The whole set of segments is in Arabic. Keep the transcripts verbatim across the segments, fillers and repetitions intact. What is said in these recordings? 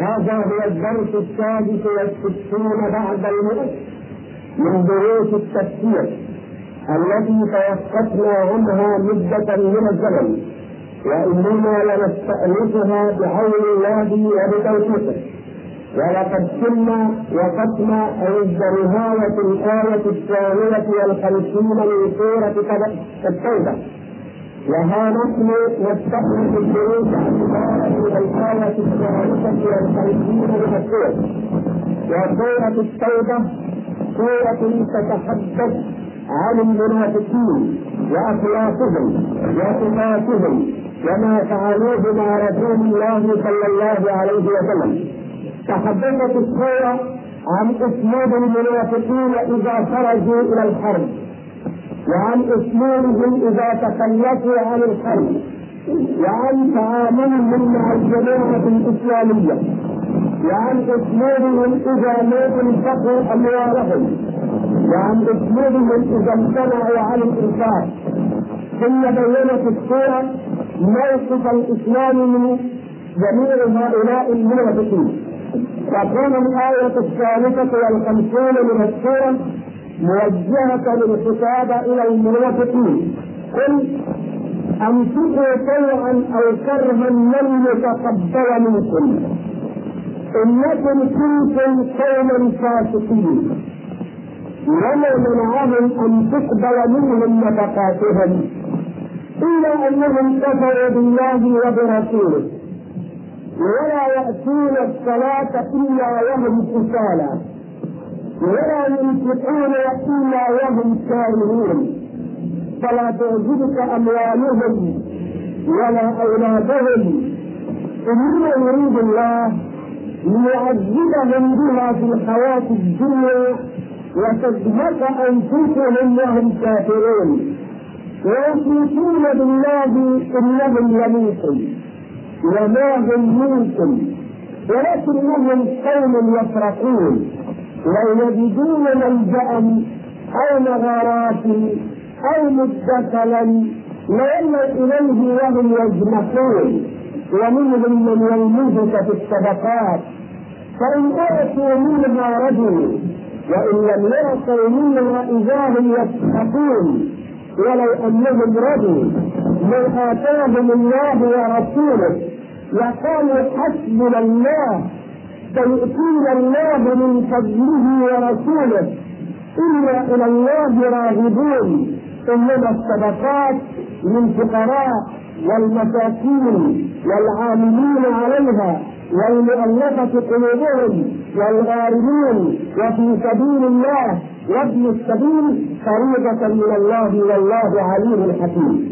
هذا هو الدرس السادس والستون بعد المئة من دروس التفسير التي توقفنا عنها مدة من الزمن، وإننا لنستأنفها بعون الله وبتوفيقه. ولقد كنا وقفنا عند نهاية الآية الثانية والخمسين من سورة التوبة، وها نحن نستأنف الدروس عن الآية الثالثة والخمسين من السورة. وسورة التوبة سورة تتحدث عن المنافقين وأخلاقهم وصفاتهم وما فعلوه مع رسول الله صلى الله عليه وسلم. تحدثت السورة عن أسلوب المنافقين إذا خرجوا إلى الحرب، وعن أسلوبهم إذا تخلفوا عن الحرب، وعن تعاملهم مع الجماعة الإسلامية، وعن أسلوبهم إذا ما انفقوا أموالهم، وعن أسلوبهم إذا امتنعوا عن الإنفاق. ثم بينت السورة موقف الإسلام من جميع هؤلاء المنافقين. تكون الآية الثالثة والخمسون من السورة موجهة للخطاب إلى المنافقين: قل أنفقوا طوعا أو كرها لن يتقبل منكم إنكم كنتم قوما فاسقين. وما منعهم أن تقبل منهم نفقاتهم إلا أنهم كفروا بالله وبرسوله، ولا يأتون الصلاة إلا وهم كسالى، ولا ينفقون إلا وهم كارهون، فلا تعجبك أموالهم ولا أولادهم، إنما يريد الله ليعذبهم بها في الحياة الدنيا وتزهق أنفسهم وهم كافرون، ويحلفون بالله إنهم لمنكم وما هم منكم ولكنهم قوم يفرقون، ويجدون ملجأ أو مغارات أو مدخلا ليلوا إليه وهم يجمحون، ومنهم من يلمزك في الصدقات فإن أعطوا منها رجل وإن لم يعطوا منها إذا هم يسخطون، ولو أنهم رضوا ما آتاهم الله ورسوله وقالوا حسبنا الله سيؤتينا الله من فضله ورسوله إنا إلى الله راغبون. إنما الصدقات للفقراء والمساكين والعاملين عليها والمؤلفة قلوبهم والغارمين وفي سبيل الله وابن السبيل فريضة من الله والله عليم حكيم.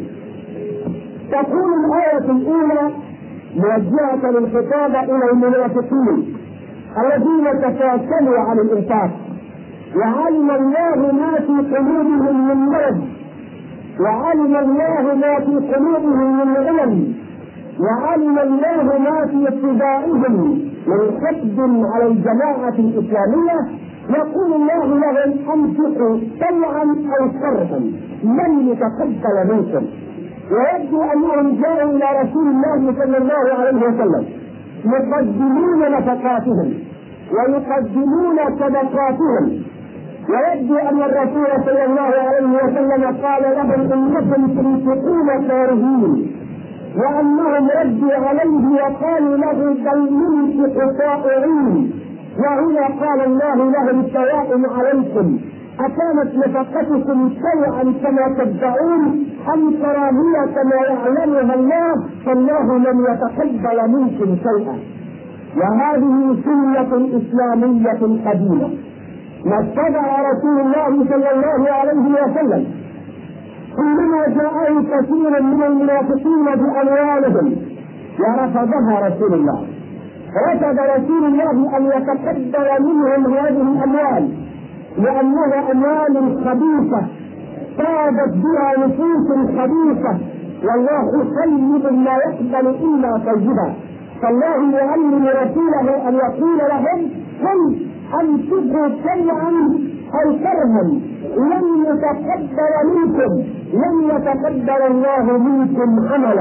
تكون الآية الأولى موجهة للخطاب إلى المنافقين الذين تكاسلوا عن الإنفاق، وعلم الله ما في قلوبهم من مرض، وعلم الله ما في قلوبهم من علم، وعلم الله ما في اتباعهم من حقد على الجماعة الإسلامية. يقول الله لهم أنفقوا طوعا أو كرها من يتقبل منكم. ويبدو أنهم جاءوا إلى رسول الله صلى الله عليه وسلم يقدمون نفقاتهم ويقدمون صدقاتهم، ويبدو أن الرسول صلى الله عليه وسلم قال لهم إنكم تنفقون كارهين، وأنهم ردوا عليه وقالوا له بل ننفق طائعين. وهنا قال الله لهم سواء عليكم أكانت نفقتكم شيئا كما تدعون أم كراهية كما يعلمها الله، فالله لم يتقبل منكم شيئا. وهذه سنة إسلامية قديمة ما اتبع رسول الله صلى الله عليه وسلم حينما جاءه كثير من المنافقين بأموالهم ورفضها رسول الله. رفض رسول الله أن يتقبل منهم هذه الأموال لأنها أموال خبيثة صادت بها نفوس خبيثة، والله طيب لا يقبل إلا طيبا. فالله يعلم رسوله أن يقول لهم هم أنفقوا طوعا أو كرها لن يتقبل منكم، لن يتقبل الله منكم عملا،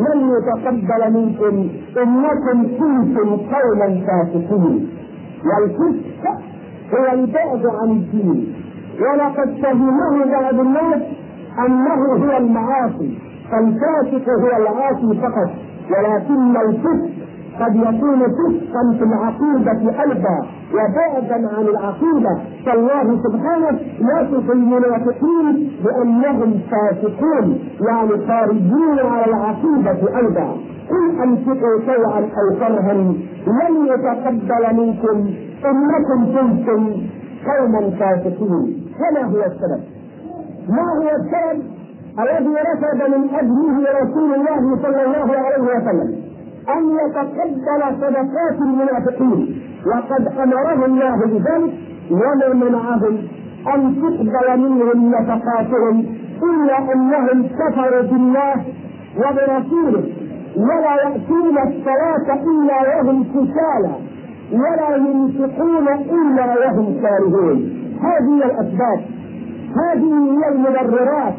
لن يتقبل منكم انكم كنتم قوما فاسقين. والفسق هو البعد عن الدين، ولقد فهمه بعض الناس انه هو المعاصي، فالفاسق هو العاصي فقط، ولكن الفسق قد يكون فسقا في العقيدة أيضا وبعدا عن العقيدة. فالله سبحانه يصف المنافقين بأنهم فاسقون، يعني خارجين على العقيدة أيضا. قل أنفقوا طوعا أو كرها لن يتقبل منكم إنكم كنتم قوما فاسقين. فما هو السبب؟ ما هو السبب الذي رفض من أجله رسول الله صلى الله عليه وسلم أن يتقبل صدقات المنافقين، وقد أمره الله بذلك وما منعهم أن تقبل منهم نفقاتهم إلا أنهم كفروا بالله وبرسوله، ولا يأتون الصلاة إلا وهم كسالى، ولا ينفقون إلا وهم كارهون. هذه الأسباب، هذه هي المبررات،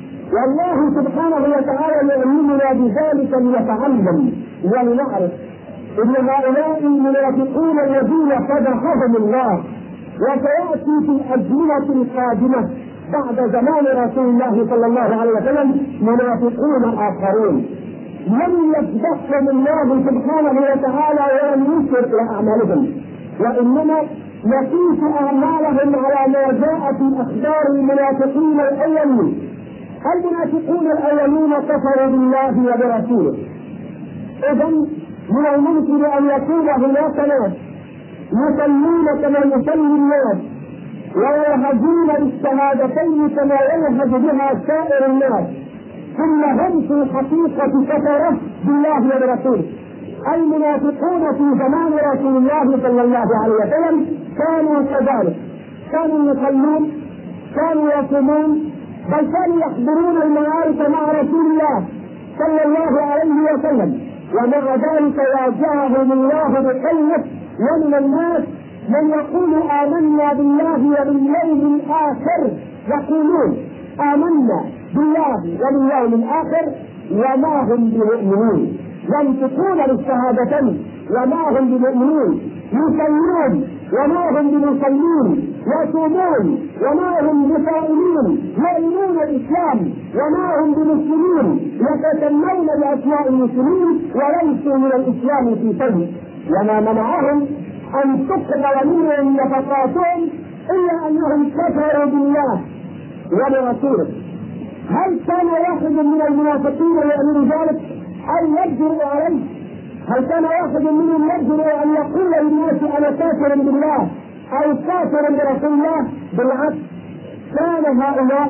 والله سبحانه وتعالى يؤمننا بذلك لنتعلم ولنعرف ان هؤلاء المنافقون الذين فضحهم الله، وسياتي في الازمنه القادمه بعد زمان رسول الله صلى الله عليه وسلم منافقون اخرون لم يفضحهم الله سبحانه وتعالى ولم ينكر الى اعمالهم، وانما يقيس اعمالهم على ما جاء في اخبار المنافقين الاولين. المنافقون الاولون كفروا بالله وبرسوله. اذا من الممكن ان يكون هناك ناس يصلون كما يصلي الناس ويلهجون بالشهادتين كما يلهج بها سائر الناس، ثم هم في الحقيقه كفروا بالله وبرسوله. المنافقون في زمان رسول الله صلى الله عليه وسلم كانوا كذلك، كانوا يصلون، كانوا يصومون، بل كانوا يحضرون المعارك مع رسول الله صلى الله عليه وسلم، ومع ذلك واجههم الله بقوله: ومن الناس من يقول آمنا بالله وباليوم الآخر، يقولون آمنا بالله وباليوم الآخر وما هم بمؤمنين، ينطقون بالشهادتين وما هم بمؤمنين، يصلون وما هم بمصلين، يصومون وما هم بصائمين، يؤمنون الاسلام وما هم بمسلمين، يتسمون باسماء المسلمين وليسوا من الاسلام في شيء، وما منعهم ان تقبل منهم نفقاتهم الا انهم كفروا بالله وبرسوله. هل كان واحد من المنافقين يؤمن ذلك أن يجرؤ عليه؟ هل كان واحد منهم يجرؤ أن يقول للناس أنا كافر بالله أو كافر برسول الله؟ بالعكس، كان هؤلاء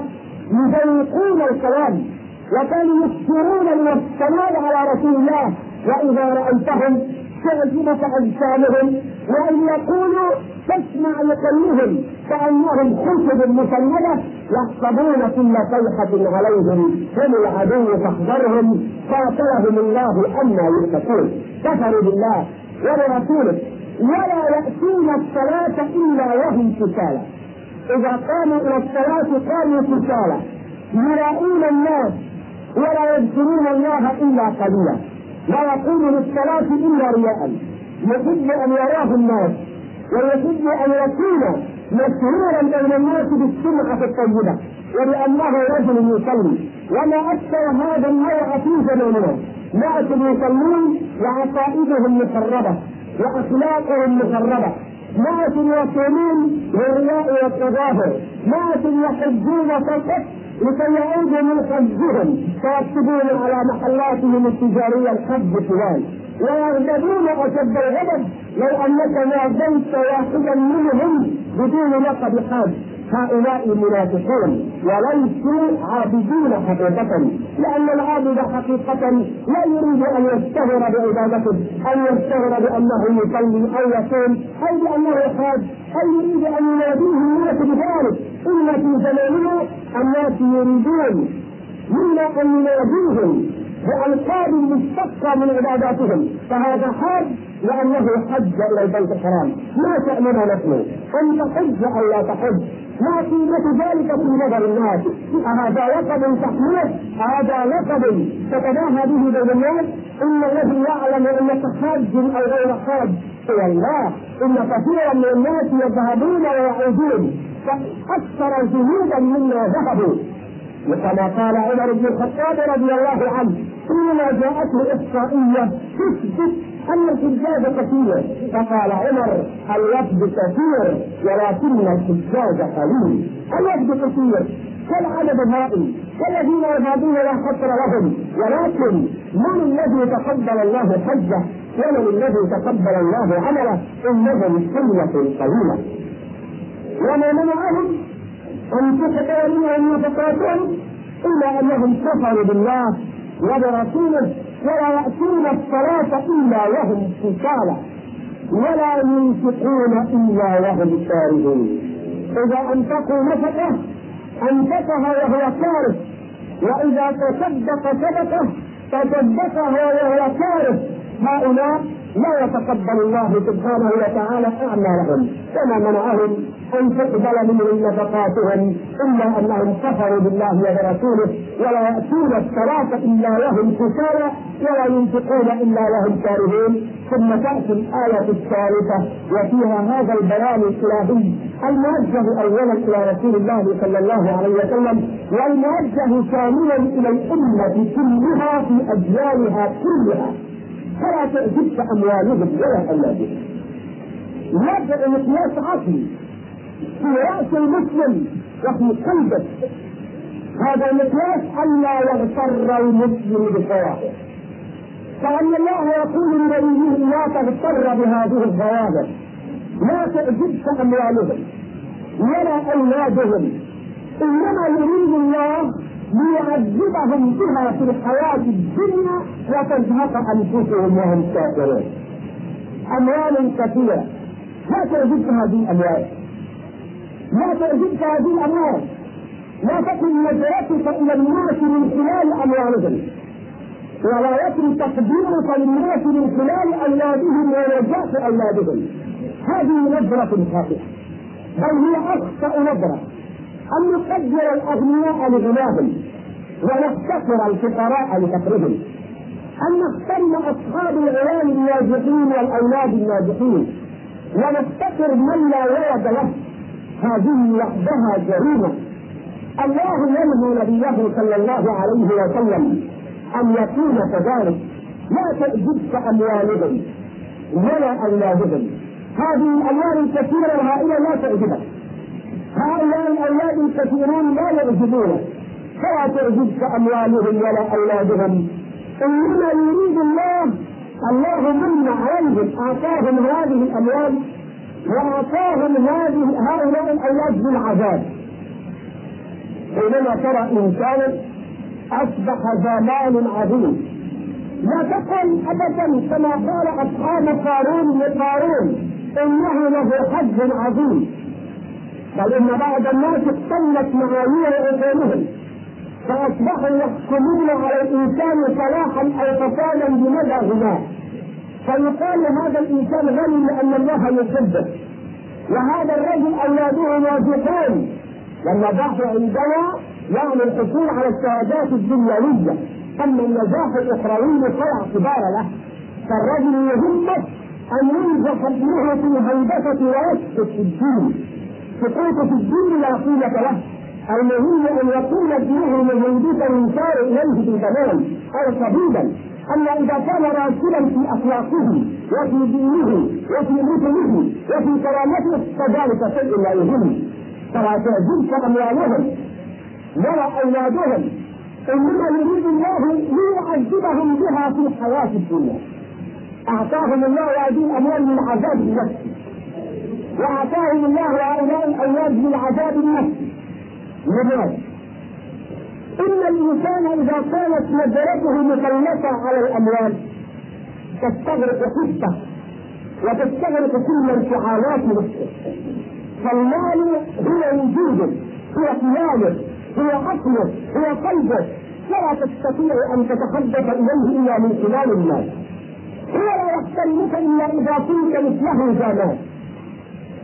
يذوقون الكلام وكانوا يكثرون من الثناء على رسول الله، وإذا رأيتهم تعجبك أجسامهم، وإن يقولوا تسمع لكلهم كأنهم خشب مسندة، يحسبون كل صيحة عليهم هم العدو فاحذرهم قاتلهم الله أنى يؤفكون. كفروا بالله وبرسوله ولا يأتون الصلاة إلا وهم كسالى. إذا قاموا إلى الصلاة قاموا كسالى يراؤون الناس ولا يذكرون الله إلا قليلا، لا يقوم للصلاة إلا رياء، يحب أن يراه الناس ويحب أن يكون مشهورا بين الناس بالسمعة الطيبة وبأنه رجل يصلي. وما أكثر هذا النوع في زماننا، ناس يصلون وعقائدهم مخربة وأخلاقهم مخربة، ناس يصومون للرياء والتظاهر، ناس يحجون فقط لكي يعودوا من حجهم فيكتبون على محلاتهم التجارية الحج فلان، ويغضبون أشد الغضب لو أنك ناديت واحدا منهم بدون لقب حاج. هؤلاء المنافقون وليسوا عابدين حقيقة، لأن العابد حقيقة لا يريد أن يشتهر بعبادته، أن يشتهر بأنه يصلي أو يصوم أو بأنه حاج، أو يريد أن يناديه الناس بذلك. إن في زماننا الناس يريدون منا أن يناديهم بألقاب مشتقة من عباداتهم، فهذا حاج لأنه حج إلى البيت الحرام. ما شأننا نحن أن تحج أو لا تحج؟ ما قيمة ذلك في نظر الناس؟ أهذا لقب تحمله؟ أهذا لقب تتباهى به بين الناس؟ إن الذي يعلم أنك حاج أو غير حاج هو الله. إن كثيرا من الناس يذهبون ويعودون أكثر جنودا مما ذهبوا، وكما قال عمر بن الخطاب رضي الله عنه حينما جاءته إحصائية تثبت أن الحجاج كثير، فقال عمر: الوفد كثير ولكن الحجاج قليل. الوفد كثير كالعدد الهائل والذين يذهبون لا حصر لهم، ولكن من الذي تقبل الله حجه ومن الذي تقبل الله عمله؟ إنهم قلة قليلة. وما منعهم أن تحضر منهم نفقاتهم إلا أنهم كفروا بالله وبرسوله، ولا يأتون الصلاة إلا وهم كسالى ولا ينفقون إلا وهم كارهون. إذا أنفقوا نفقه أنفقها وهو كاره، وإذا تصدق صدقه تصدقها وهو كاره. هؤلاء لا يتقبل الله سبحانه وتعالى أعمالهم، وما منعهم أن تقبل منهم نفقاتهم إلا أنهم كفروا بالله وبرسوله، ولا يأتون الصلاة إلا وهم كسالى ولا ينفقون إلا وهم كارهون. ثم تأتي الآية الثالثة وفيها هذا البيان الإلهي الموجه أولا إلى رسول الله صلى الله عليه وسلم، والموجه ثانيا إلى الأمة كلها في أجيالها كلها. فلا تعجبك أموالهم ولا أولادهم. يبدأ مقياس عقلي في رأس المسلم وفي قلبه. هذا المقياس ألا يغتر المسلم بالظواهر، فأن الله يقول لنبيه: لا تغتر بهذه الظواهر، لا تعجبك أموالهم ولا أولادهم، إنما يريد الله ليعذبهم بها في الحياة الدنيا وتزهق أنفسهم وهم كافرون. أموال كثيرة لا تعجبك هذه الأموال، لا تعجبك هذه الأموال، لا تكن نظرتك إلى الناس من خلال أموالهم، ولا يكن تقديرك للناس من خلال أولادهم ونجاة أولادهم. هذه نظرة خاطئة، بل هي أخطأ نظرة. أن نقدر الأغنياء لغناهم ونفتقر الفقراء لفقرهم، أن نحترم أصحاب العيال الناجحين والأولاد الناجحين ونفتقر من لا ولد له، هذه وحدها جريمة. الله ينهى نبيه صلى الله عليه وسلم أن يكون كذلك. لا تعجبك أموالهم ولا أولادهم. هذه الأموال الكثيرة الهائلة لا تعجبك، هؤلاء الأولاد الكثيرون لا يعجبونك، فلا تعجبك أموالهم ولا أولادهم. إنما يريد الله الله من عليهم أعطاهم هذه الأموال وأعطاهم هذه هؤلاء الأولاد بالعذاب. حينما ترى إنسانا أصبح ذا مال عظيم، لا تقل أبدا كما قال أصحاب قارون لقارون إنه له حظ عظيم، بل إن بعض الناس اختلت معايير عقولهم فأصبحوا يحكمون على الإنسان صلاحا أو فسادا بمدى غناه، فيقال هذا الإنسان غني لأن الله يحبه، وهذا الرجل أولاده ناجحون. والنجاح عندنا يعني الحصول على الشهادات الدنيوية، أما النجاح الأخروي فلا اعتبار له. فالرجل يهمه أن ينجح ابنه في الهندسة ويسقط في الدين، سقوط في الدين لا قيمة له. المهم أن يكون ابنه مهندسا يشار إليه بالبنان أو طبيبا. أما إذا كان راسلا في أخلاقه وفي دينه وفي مثله وفي كرامته فذلك شيء لا يهم. فلا تعجبك أموالهم ولا أولادهم، إنما يريد الله ليعذبهم بها في الحياة الدنيا. أعطاهم الله هذه الأموال من عذاب النفس، وأعطاهم الله هؤلاء الأولاد من عذاب النفس. لماذا؟ إن الإنسان إذا كانت نظرته مثلثة على الأموال تستغرق حسه وتستغرق كل انفعالات نفسه. فالمال هو وجوده، هو قيامه، هو عقله، هو قلبه، فلا تستطيع أن تتحدث إليه إلا من خلال المال. هو لا يحترمك إلا إذا كنت مثله زمان،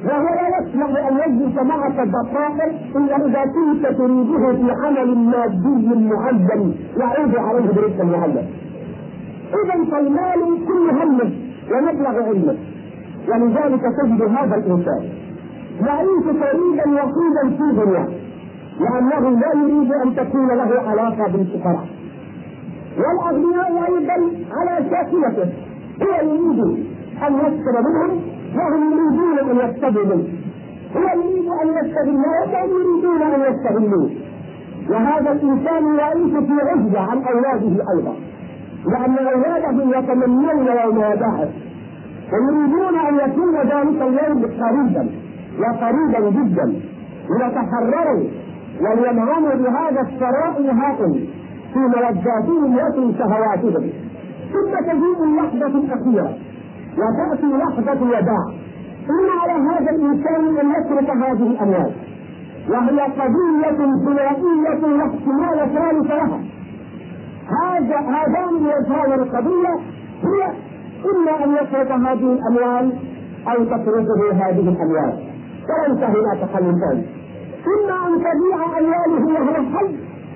وهو لا يسمح ان يجلس معك دقائق الا اذا كنت تريده في عمل مادي معين يعود عليه برزق معين. اذا فالمال كل همه ومبلغ علمه، ولذلك تجد هذا الانسان يعيش فريدا وحيدا في دنياه، لانه لا يريد ان تكون له علاقه بالفقراء. والاغنياء ايضا على شاكلته، هو يريد ان يشتري منهم وهم يريدون ان يشتروا منه، هو يريد ان يستغلوه وهم يريدون ان يستغلوه. وهذا الانسان يعيش في عزله عن اولاده ايضا، لان اولاده يتمنون يوم وداعه ويريدون ان يكون ذلك اليوم قريبا وقريبا جدا ليتحرروا ولينعموا بهذا الثراء الهائل في ملذاتهم وفي شهواتهم. ثم تجيء اللحظه الاخيره وتاتي لحظه الوداع، ان على هذا الانسان ان يترك هذه الاموال، وهي قضيه ثنائيه لا احتمال ثالث لها. هذا هذان الوجهان القضيه هي اما ان يترك هذه الاموال او تتركه هذه الاموال، وليس هناك حل ثاني. اما ان تبيع امواله وهو حي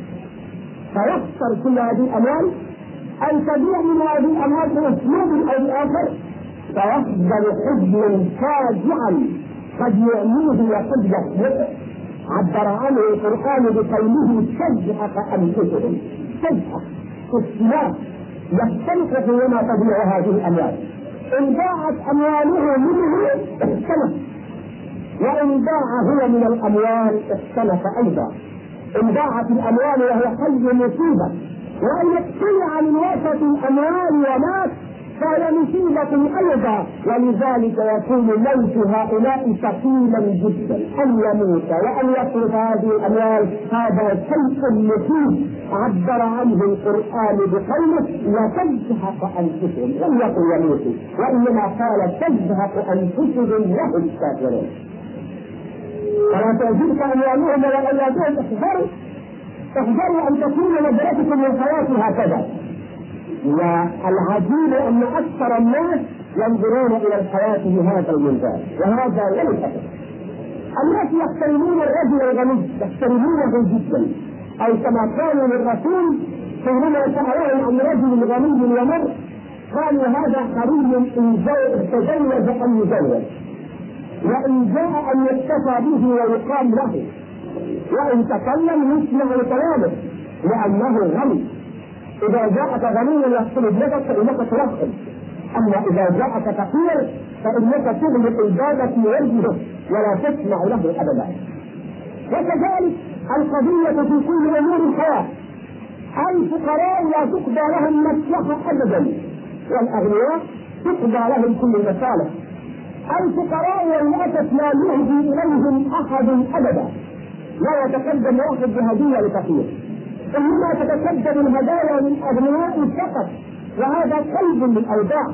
فيخسر كل هذه الاموال، ان تبيع من هذه الاموال باسلوب او باخر فيحزن حزنا فاجعا قد يعميه وقد يحبطه. عبر عنه القران بقوله تزهق انفسهم، تزهق استماع يستنقص وما تبيع هذه الاموال. ان باعت امواله منه اختلف، وان باع هو من الاموال اختلف ايضا. ان باعت الاموال وهو حي مصيبه، وان يقتلع من وسط الاموال ومات فهي مصيبه ايضا. ولذلك يكون موت هؤلاء ثقيلا جدا، ان يموت وان يترك هذه الاموال هذا شيء مصيب عبر عنه القران بقوله وتزهق انفسهم، لم يقل يموتوا وانما قال تزهق انفسهم وهم كافرون. فلا تعجبك اموالهم ولا اولادهم، احذروا احذروا ان تكون نظرتكم للحياه هكذا. والعجيب ان اكثر الناس ينظرون الى الحياه بهذا المنظار، وهذا ليس. الناس يحترمون الرجل الغني، يحترمونه جدا، او كما قالوا للرسول حينما سالوه عن رجل غني ومر قالوا هذا حري ان تزوج ان يزوج، وان جاء ان يكتفى به ويقام له، وان تكلم يسمع كلامه لانه غني. اذا جاءك غني يحصل ابنتك فانك ترحب، اما اذا جاءك فقير فانك تغلق الباب في وجهه ولا تسمع له ابدا. وكذلك القضيه في كل امور الحياه، الفقراء لا تقضى لهم مصلحه ابدا، والاغنياء تقضى لهم كل المصالح. الفقراء للاسف لا يهدي اليهم احد ابدا، لا يتقدم واحد بهديه لفقير، انما تتقدم الهدايا للاغنياء فقط، وهذا قلب للاوداع.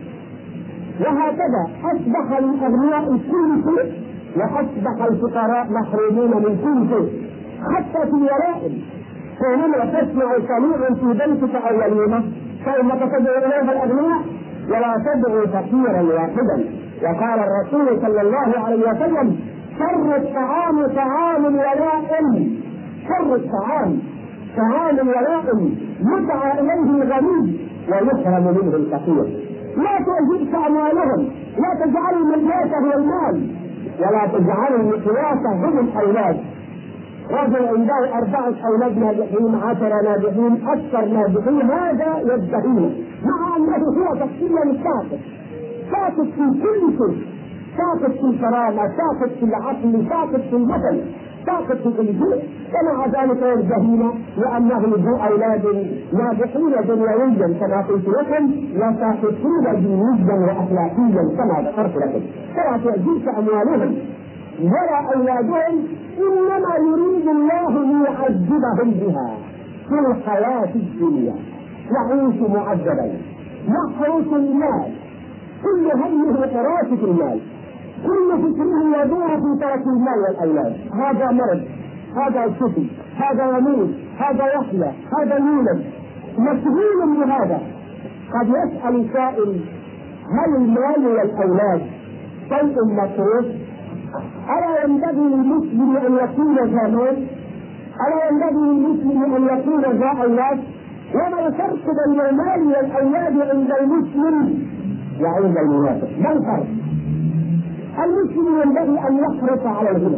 وهكذا اصبح للاغنياء كل شيء واصبح الفقراء محرومين من كل شيء، حتى في الولائم. حينما تسمع صنيعا في بيتك او وليمه فانك تدعو اليها الاغنياء ولا تدعو فقيرا واحدا. وقال الرسول صلى الله عليه وسلم شر الطعام طعام الولائم، شر الطعام طعام الولائم يدعى اليه الغني ويحرم منه الفقير. لا تعجبك اموالهم، لا تجعلوا المقياس هو المال، ولا تجعلوا المقياس هم الاولاد. رجل عنده اربعه اولاد ناجحين، عشره ناجحين، اكثر ناجحين، هذا يدعيه مع انه هو شخصيا ساقط، ساقط في كل شيء، ساقط في الكرامه، ساقط في العقل، ساقط في المثل، ساقط في كل شيء. ومع ذلك يرجحون لانهم ذو اولاد ناجحين دنيويا كما قلت لكم، وساقطون دينيا واخلاقيا كما ذكرت لكم. فلا تعجبك اموالهم ولا اولادهم، انما يريد الله ليعذبهم بها في الحياه الدنيا. يعيش معذبا، يحرس المال، كل همه حراسه المال، كل فكره يدور في ترك المال والاولاد. هذا مرض، هذا شفي، هذا يموت، هذا يحيى، هذا يولد، مشغول بهذا. قد يسال سائل هل المال والاولاد شيء مكروه ألا ينبغي للمسلم أن يكون ذا مال؟ ألا ينبغي للمسلم أن يكون ذا أولاد؟ وما الفرق بين المال والأولاد عند المسلم وعند المنافق؟ ما الفرق؟ المسلم ينبغي أن يحرص على الغنى،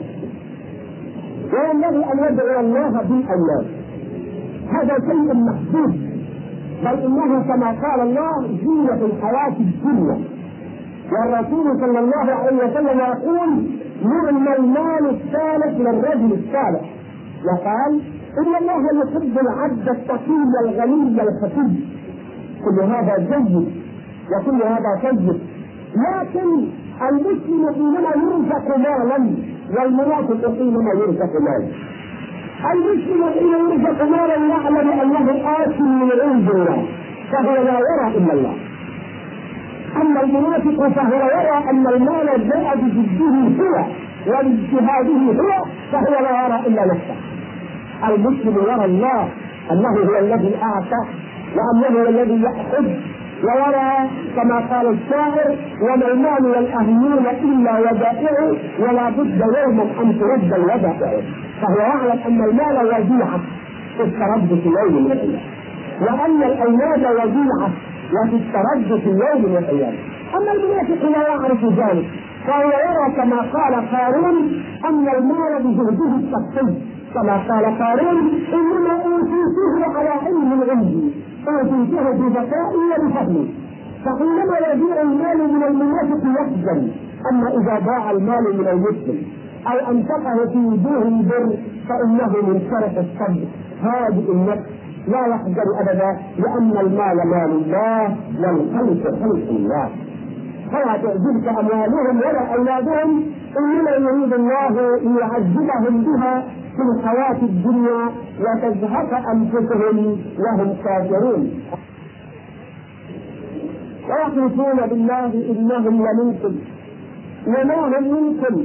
وينبغي أن يدعو الله بالأولاد، هذا شيء محدود، بل إنه كما قال الله زينة الحياة الدنيا، والرسول صلى الله عليه وسلم يقول نعم المال الصالح للرجل الصالح، وقال إن الله يحب العبد التقي الغني الخفي. كل هذا جيد وكل هذا طيب، لكن المسلم حينما يرزق مالا والمنافق حينما يرزق مالا. المسلم حين يرزق مالا يعلم أنه آت من عند الله فهو لا يرى إلا الله، أما المنافق فهو يرى أن المال جاء بجده هو وباجتهاده هو، فهو لا يرى إلا نفسه. المسلم يرى الله أنه هو الذي أعطى وأنه هو الذي يأخذ، ويرى كما قال الشاعر وما المال والأهلون إلا ودائع ولا بد يوما أن ترد الودائع، فهو يعلم أن المال وديعة تسترد في يوم من الأيام، وأن الأولاد وديعة وتسترد في يوم من الأيام. أما المنافق لا يعرف ذلك، فهو يرى كما قال قارون أن المال بجهده الشخصي، كما قال قارون إنما أوتيته على علم عندي أوتيته بذكائي وبفهمي. فحينما يضيع المال من المنافق يخجل، أما إذا ضاع المال من المسلم أو أنفقه في وجوه البر فإنه من شرف الصدر هادئ النفس لا يخجل أبدا، لأن المال مال الله والخلق خلق الله. فلا تعجبك أموالهم ولا أولادهم، إنما يريد الله ليعذبهم بها في الحياة الدنيا وتزهق أنفسهم وهم كافرون. ويحلفون بالله إنهم لمنكم وما هم منكم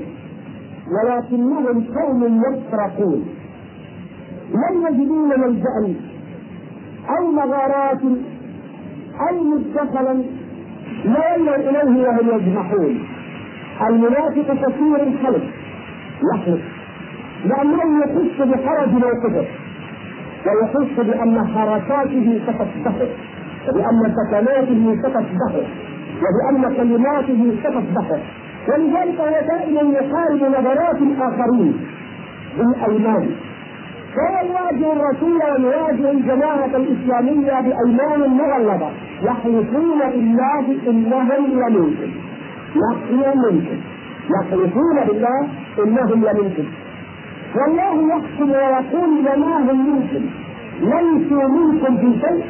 ولكنهم قوم يفرقون، لم يجدون ملجأ أو مغارات أو مدخلا لا إليه وهم يجمحون. المنافق كثير الحلف، يحلف لأنه يحس بحرج موقفه، ويحس بأن حركاته ستفتحه، وبأن سكناته ستفتحه، وبأن كلماته ستفتحه، ولذلك هو دائما يحارب نظرات الآخرين بالأيمان. فهو يواجه الرسول ويواجه الجماعة الإسلامية بأيمان مغلظة، يحلفون بالله إنهم لمنكم، يحلفون يحلفون بالله إنهم لمنكم، والله يحكم ويقول وما هم منكم، ليسوا منكم في شيء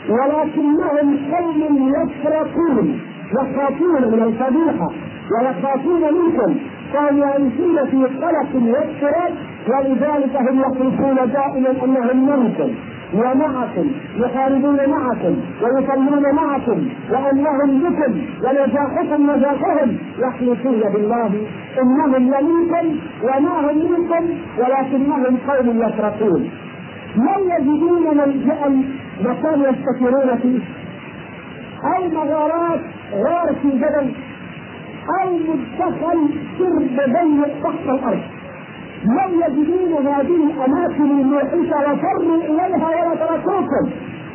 ولكنهم قوم يفرقون، يخافون من الفضيحة ويخافون منكم، فهم يعيشون في قلق واضطراب، ولذلك هم يحلفون دائما انهم منكم ومعكم، يحاربون معكم ويصلون معكم، وانهم بكم ونجاحكم نجاحهم، يحلفون بالله انهم لمنكم وما هم منكم ولكنهم قوم يفرقون. من يجدون ملجأ مكان يستترون فيه، او مغارات غار في جبل، او مدخل سرب ضيق تحت الارض، لم يجدون هذه الاماكن الموحشه وفروا اليها ولا تركوكم،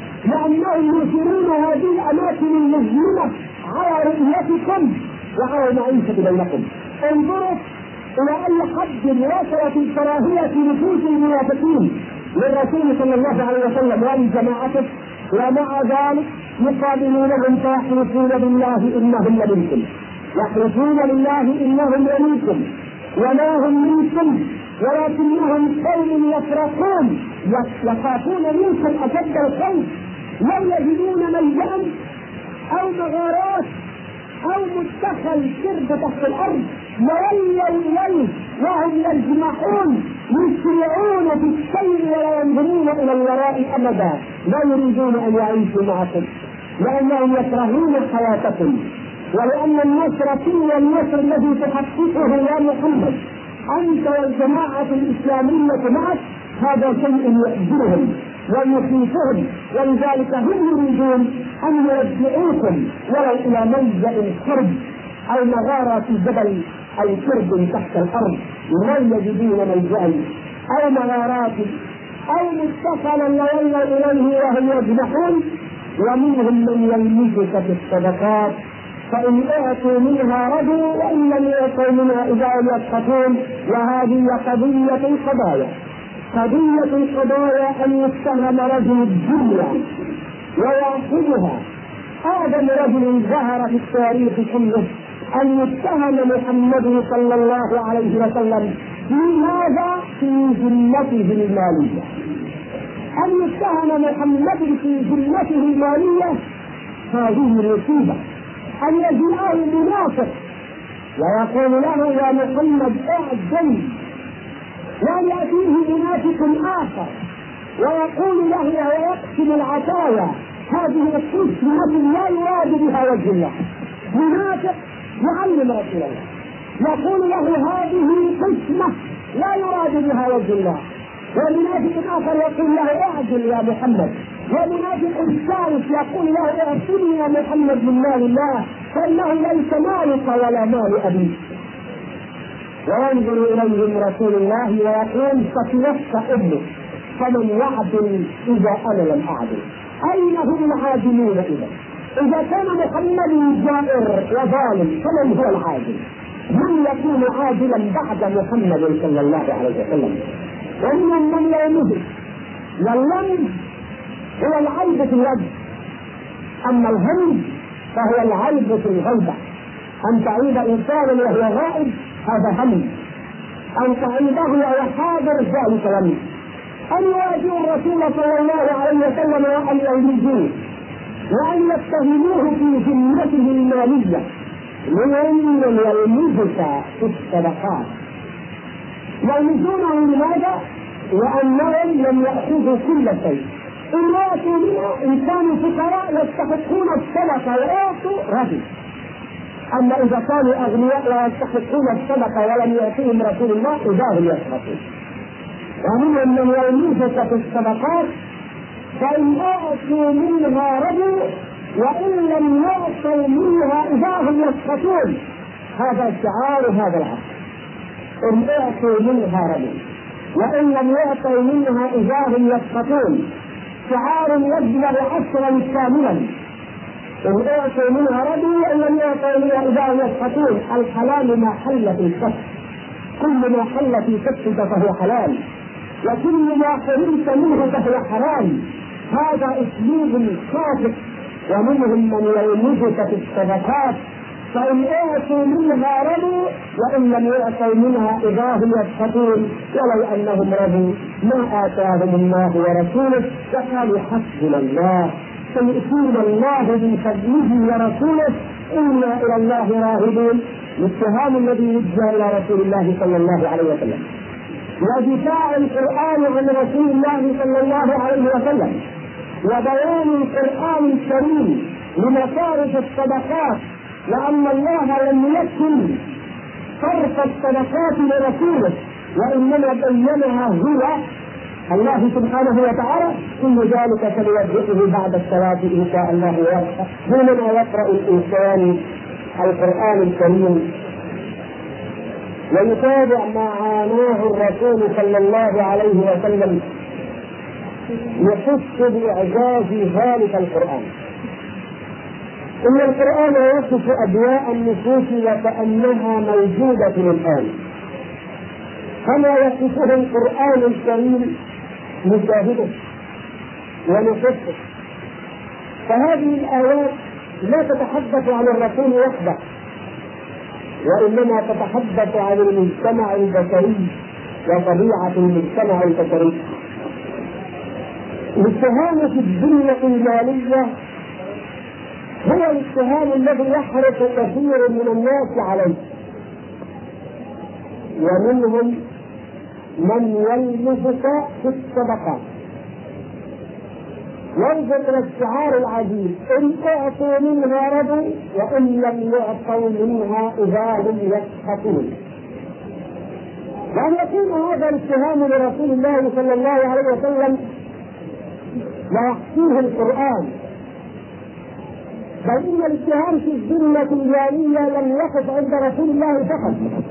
لانهم يثيرون هذه الاماكن المظلمه على رؤيتكم وعلى المعيشه بينكم. انظروا الى اي حد وصلت الكراهيه في نفوس المنافقين للرسول صلى الله عليه وسلم ولجماعته، ومع ذلك يقابلونهم فيحلفون بالله انهم لمنكم، يحلفون بالله انهم لمنكم وما هم منكم ولكنهم قوم يفرقون، يخافون منكم اشد الخوف، لم يجدون ملجأ او مغارات او مدخل سرب تحت الارض، وولوا اليه وهم يجمحون يسرعون في السير ولا ينظرون الى الوراء ابدا، لا يريدون ان يعيشوا معكم لانهم يكرهون حياتكم، ولان النصر كل النصر الذي تحققه يا محمد انت والجماعه الاسلاميه معك هذا شيء يؤذيهم ويخيفهم، ولذلك هم يريدون ان يرجعوكم ولو الى ملجأ حرب او مغاره في الجبل أو شرب تحت الأرض لا يجدون ملجأ أو مغارات أو متصلا يولوا إليه وهم يجنحون. ومنهم من يلمسك في الصدقات فإن أعطوا منها رضوا وإن لم يعطوا منها إذا هم يسخطون. وهذه قضية القضايا، قضية القضايا أن يتهم رجل الدنيا ويأخذها. أعظم رجل ظهر في التاريخ كله أن يتهم محمد صلى الله عليه وسلم بماذا؟ في ذمته المالية. أن يتهم محمد في ذمته المالية هذه مصيبة. أن يجيءه منافق ويقول له يا محمد اعجل، لا يأتيه منافق آخر ويقول له وهو يقسم العطايا هذه قسمة لا يراد بها وجه الله. منافق يعلم رسول الله يقول له هذه قسمة لا يراد بها وجه الله، ومنافق آخر يقول له اعجل يا محمد، ومنافق ثالث يقول له اعطني يا محمد من مال الله فإنه ليس مالك ولا مال أبيك. وينظر إليهم رسول الله ويقول فتوفى أمك فمن يعدل إذا أنا لم أعدل. أين هم العادلون إذا؟ إذا كان محمد جائر وظالم فمن هو العادل؟ من يكون عادلا بعد محمد صلى الله عليه وسلم؟ ومن من يلمه واللمز هو العيب في الوجه، أما الهم فهو العيب في الغيبة. أن تعيب إنسان وهو غائب هذا هم، أن تعيبه وهو حاضر ذلك لمز. أن يواجهوا الرسول صلى الله عليه وسلم وأن يلمزوه وأن يتهموه في ذمته المالية من يلمزك في الصدقات. يلمزونه لماذا؟ لأنهم لم يأخذوا كل شيء. إن يأتوا منها إن كانوا فقراء يستحقون الصدقة ويأتوا رجل، أما إذا كانوا أغنياء لا يستحقون الصدقة ولم يأتيهم رسول الله إذا هم يسخطون. ومنهم من يلمزك في الصدقات فإن أعطوا منها رضوا وإن لم يعطوا منها إذا هم يسخطون. هذا شعار هذا العصر، إن أعطوا منها رضوا وإن لم يعطوا منها إذا هم يسخطون. شعار يجمع عشرا كاملا، إن أعطوا منها رضوا وإن لم يعطوا منها إذا هم يسخطون. الحلال ما حل في الكف، كل ما حل في كفك فهو حلال، وكل ما حرمت منه فهو حرام. هذا اسلوب خاطئ. ومنهم من يلمزك في الصدقات فإن أعطوا منها رضوا وإن لم يعطوا منها إذا هم يسخطون. ولو أنهم رضوا ما آتاهم الله ورسوله وقالوا حسبنا الله سيؤتينا الله من فضله ورسوله إنا إلى الله راغبون. الاتهام الذي يجزى إلى رسول الله صلى الله عليه وسلم ودفاع القرآن عن رسول الله صلى الله عليه وسلم وبيان القرآن الكريم لمصارف الصدقات، لأن الله لم يكن صرف الصدقات لرسوله وإنما بينها هو الله سبحانه وتعالى. كل ذلك سنوجهه بعد الصلاة إن شاء الله. حينما يقرأ الإنسان القرآن الكريم ويتابع ما عاناه الرسول صلى الله عليه وسلم يحس بإعجاز ذلك القرآن. إن القرآن يصف أدواء النفوس وكأنها موجودة الآن، كما يصفه القرآن الكريم نشاهده ونصفه. فهذه الآيات لا تتحدث عن الرسول وحده، وإنما تتحدث عن المجتمع البشري وطبيعة المجتمع البشري. الاتهام في الدنيا المالية هو الاتهام الذي يحرص كثير من الناس عليه، ومنهم من يلمسك في الصدقات. ينظر إلى الشعار العجيب إن أعطوا منها رضوا وإن لم يعطوا منها إذا هم يسخطون. وأن يكون هذا الاتهام لرسول الله صلى الله عليه وسلم لا يحكيه القرآن بل إن الاتهام في الذمة الجانية لم يقف عند رسول الله فقط،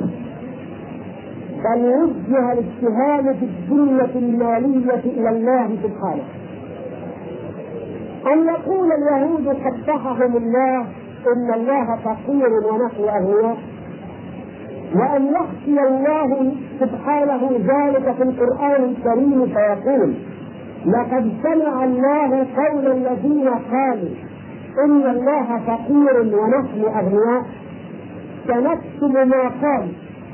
بل وجه الاتهام في الذمة المالية إلى الله سبحانه. أن يقول اليهود قبحهم الله إن الله فقير ونحن أغنياء، وأن يحكي الله سبحانه ذلك في القرآن الكريم فيقول: لقد سمع الله قول الذين قالوا إن الله فقير ونحن أغنياء، سنكتب ما قال.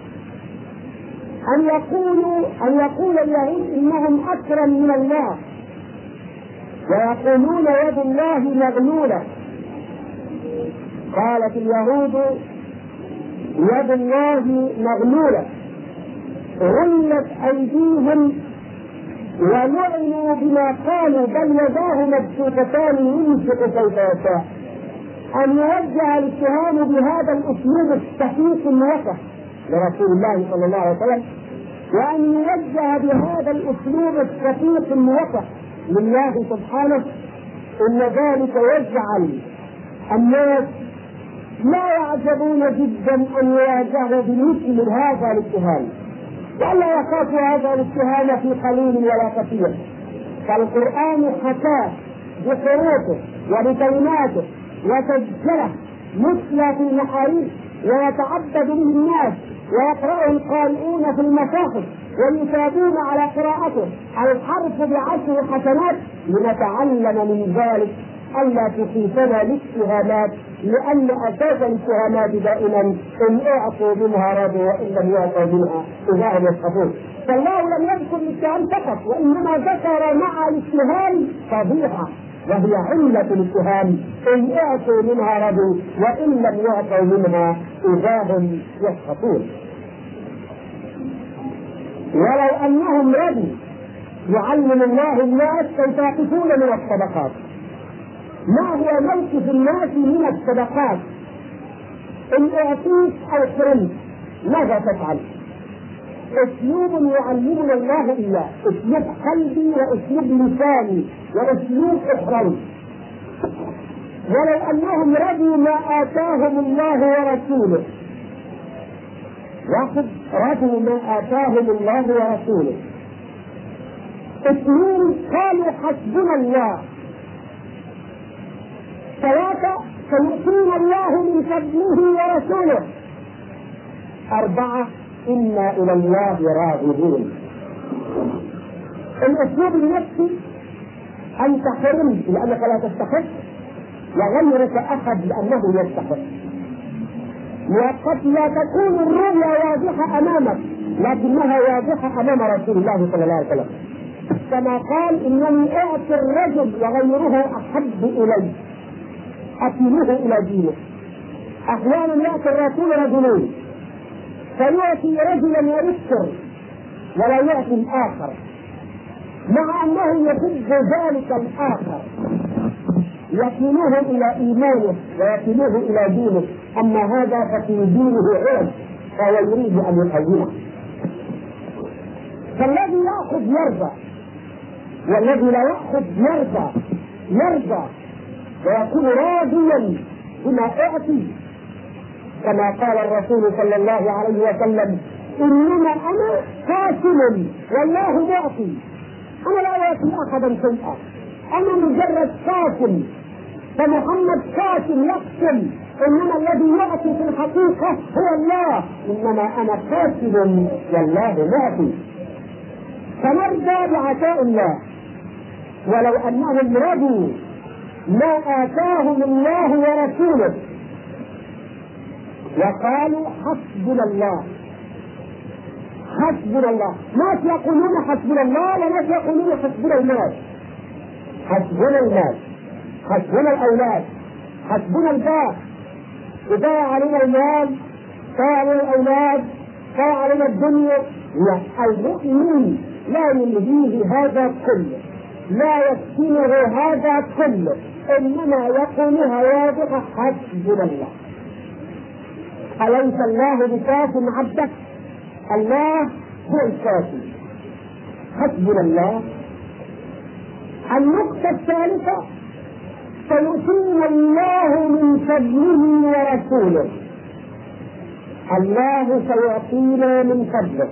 أن يقولوا أن يقول اليهود إنهم أكرم من الله، ويقولون يد الله مغلولة. قالت اليهود يد الله مغلولة، غلت أيديهم ولعنوا بما قالوا، بل يداه مبسوطتان ينفق كيف يشاء. أن يوجه الاتهام بهذا الأسلوب السخيف الوسخ لرسول الله صلى الله عليه وسلم، وأن يوجه بهذا الأسلوب السخيف الوسخ لله سبحانه، إن ذلك يجعل الناس لا يعجبون جدا أن يواجهوا بمثل هذا الاتهام، ولا يخافوا هذا الاتهام في قليل ولا كثير. فالقرآن حكاه بحروفه وبكلماته وسجله مثل في المحاريب، ويتعبد به الناس ويقرأه القارئون في المصاحف ويثابون على قراءته الحرف بعشر حسنات، لنتعلم من ذلك ألا تخيفنا الاتهامات، لأن أساس الاتهامات دائما إن أعطوا منها رضوا وإن لم يعطوا منها إذا هم يسقطون. فالله لم يذكر الاتهام فقط، وإنما ذكر مع الاتهام فضيحة، وهي علة الاتهام: إن أعطوا منها رضوا وإن لم يعطوا منها إذا هم يسقطون. ولو أنهم رضوا يعلم الله الناس كيف يقفون من الصدقات. ما هو موقف الناس من الصدقات؟ إن أعطيت أو كرمت ماذا تفعل؟ أسلوب يعلمنا الله إياه، أسلوب قلبي وأسلوب لساني وأسلوب أخروي. ولو أنهم رضوا ما آتاهم الله ورسوله، واحد رضوا ما آتاهم الله ورسوله. اثنين قالوا حسبنا الله. ثلاثة سيؤتينا الله من فضله ورسوله. أربعة إنا إلى الله راغبون. الأسلوب النفسي: أنت حرمت لأنك لا تستحق، وغيرك أخذ لأنه يستحق. وقد لا تكون الرؤيا واضحة أمامك، لكنها واضحة أمام رسول الله صلى الله عليه وسلم، كما قال: إنني أعطي الرجل وغيره أحب إلي، أكله إلى دينه. أحيانا يأتي الرسول رجلين، فيأتي رجلا يذكر ولا يأتي الآخر، مع أنه يحب ذلك الآخر، يكلوه إلى إيمانه ويكلوه إلى دينه، أما هذا ففي دينه عرض فهو يريد أن يقومه. فالذي يأخذ يرضى، والذي لا يأخذ يرضى يرضى ويكون راضيا بما أعطي، كما قال الرسول صلى الله عليه وسلم: إنما أنا قاسم والله معطي. أنا لا أعطي أحدا شيئا، أنا مجرد قاسم، فمحمد قاسم يقسم، إنما الذي يعطي في الحقيقة هو الله، إنما أنا قاسم والله معطي. فنرضى بعطاء الله. ولو أنهم رضوا ما آتاهم الله ورسوله وقالوا حسبنا الله، حسبنا الله، ناس يقولون حسبنا الله وناس يقولون حسبنا المال، حسبنا المال، حسبنا الأولاد، حسبنا الباب. إذا علينا المال ضاع علينا الأولاد ضاع علينا الدنيا. لا، المؤمن لا يلهيه هذا كله، لا يسكنه هذا كله، إنما يقولها واضحة: حسبنا الله. أليس الله بكاف عبده؟ الله هو الكافي، حسبنا الله. النقطة الثالثة: سيؤتينا الله من فضله ورسوله. الله سيعطينا من فضله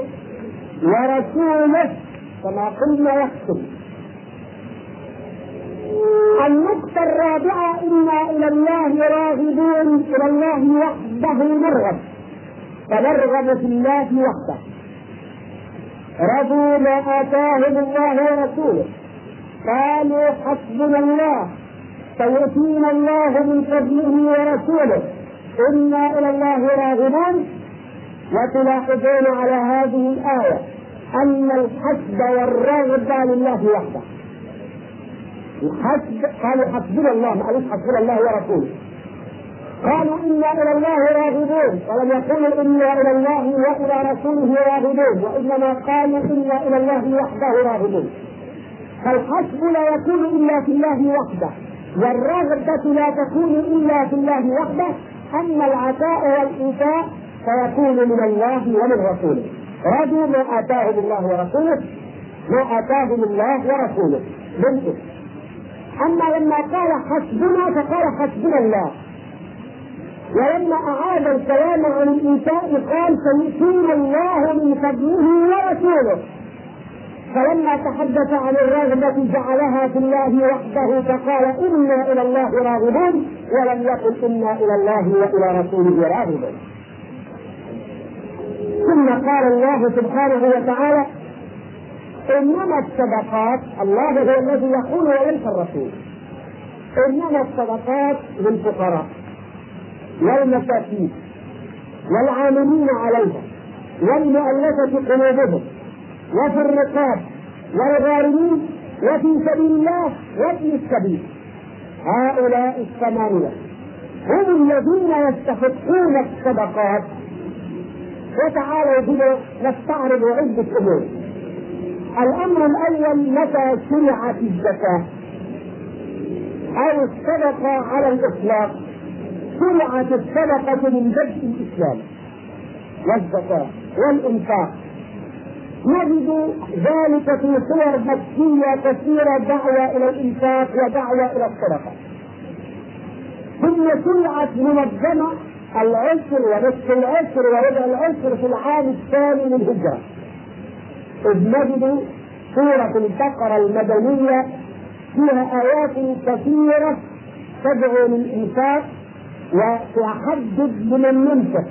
ورسوله كما قلنا يكتب. النقطة الرابعة: إنا إلى الله راغبون، إلى الله وحده نرغب، فنرغب في الله وحده. رضوا ما آتاهم الله ورسوله، قالوا حسبنا الله، سيؤتينا الله من فضله ورسوله، إنا إلى الله راغبون. وتلاحظون على هذه الآية أن الحسب والرغبة لله وحده. الحسب قالوا حسبنا الله، ما قالوش حسبنا الله ورسوله. قالوا إنا إلى الله راغبون، ولم يقولوا إنا إلى الله وإلى رسوله راغبون، وإنما قالوا إنا إلى الله وحده راغبون. فالحسب لا يكون إلا في الله وحده، والرغبة لا تكون إلا في الله وحده. أما العطاء والإيتاء فيكون من الله ومن رسوله. رضوا ما آتاهم الله ورسوله، ما آتاهم الله ورسوله بالإثم. أما لما قال حسبنا فقال حسبنا الله، ولما أعاد الكلام عن الإيتاء قال سيؤتينا الله من فضله ورسوله. فلما تحدث عن الرغبة جعلها في الله وحده، فقال إنا إلى الله راغبون، ولم يقل إنا إلى الله وإلى رسوله راغبون. ثم قال الله سبحانه وتعالى: إنما الصدقات، الله هو الذي يقول وليس الرسول، إنما الصدقات للفقراء والمساكين والعاملين عليها والمؤلفة قلوبهم وفي الرقاب والغارمين وفي سبيل الله وابن السبيل. هؤلاء الثمانية هم الذين يستحقون الصدقات. وتعالوا بنا نستعرض عدة أمور. الأمر الأول: متى شرعت الزكاة أو الصدقة على الإطلاق؟ شرعت الصدقة من بدء الإسلام والزكاة والإنفاق. نجد ذلك في صور مكية كثيرة، دعوة إلى الإنفاق ودعوة إلى الصدقة. ثم شرعت منظمة العشر ونصف العشر وربع العشر في العام الثاني للهجرة. إذ نجد سورة البقرة المدنية فيها آيات كثيرة تدعو للإنفاق وتحدد لمن ينفق.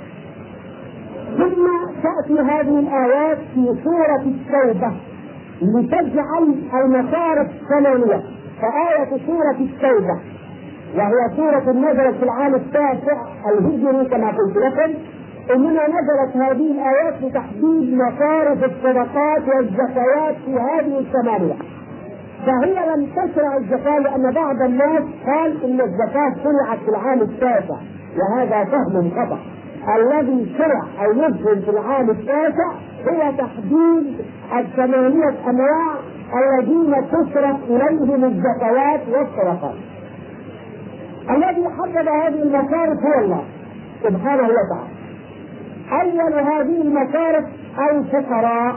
ثم تأتي هذه الآيات في سورة التوبة لتجعل المصارف ثمانية. فآية سورة التوبة، وهي سورة نزلت في العام التاسع الهجري كما قلت لكم، إنما نزلت هذه الآيات لتحديد مصارف الصدقات والزكوات في هذه الثمانية. فهي لم تشرع الزكاة لأن بعض الناس قال إن الزكاة شرعت في العام التاسع، وهذا فهم خطأ. الذي شرع أو يفهم في العام التاسع هو تحديد الثمانية أنواع الذين تصرف إليهم الزكوات والصدقات. الذي حدد هذه المصارف هو الله سبحانه وتعالى. أول هذه المصارف الفقراء.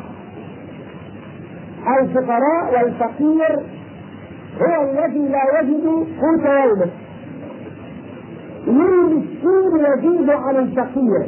الفقراء والفقير هو الذي لا يجد قوت يومه. للمسكين يزيد عن الفقير.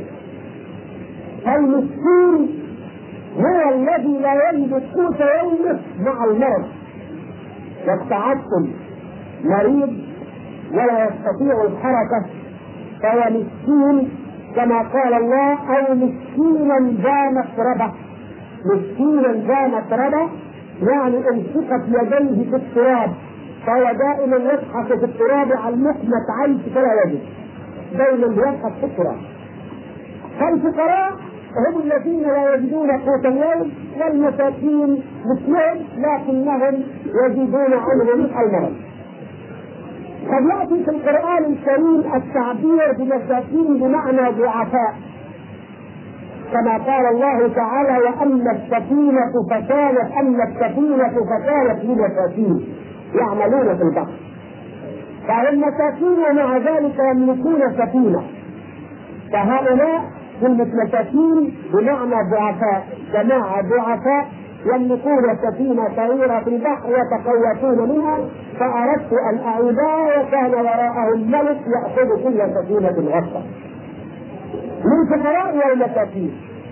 المسكين هو الذي لا يجد قوت يومه مع المرض. والتعطل مريض ولا يستطيع الحركة فهو مسكين كما قال الله: أو مسكينا ذا متربة. مسكينا ذا متربة يعني الصقت يديه في التراب، فهو دائما يبحث في التراب عن لقمة عيش فلا يجد، دائما يبحث في التراب. فالفقراء هم الذين لا يجدون قوت اليوم، والمساكين مثلهم لكنهم يجدون عنهم المرض. قد يأتي في القرآن الكريم التعبير بمساكين بمعنى ضعفاء، كما قال الله تعالى: وأما السفينة فكانت أما السفينة فكانت لمساكين يعملون في البحر. فالمساكين ومع ذلك يملكون سفينة، فهؤلاء كلمة مساكين بمعنى ضعفاء، جماعة ضعفاء يملكون سفينة صغيرة في البحر يتخوفون منها فأردت أن أعيدها وكان وراءهم ملك يأخذ كل سفينة غصبا. من فقراء والمساكين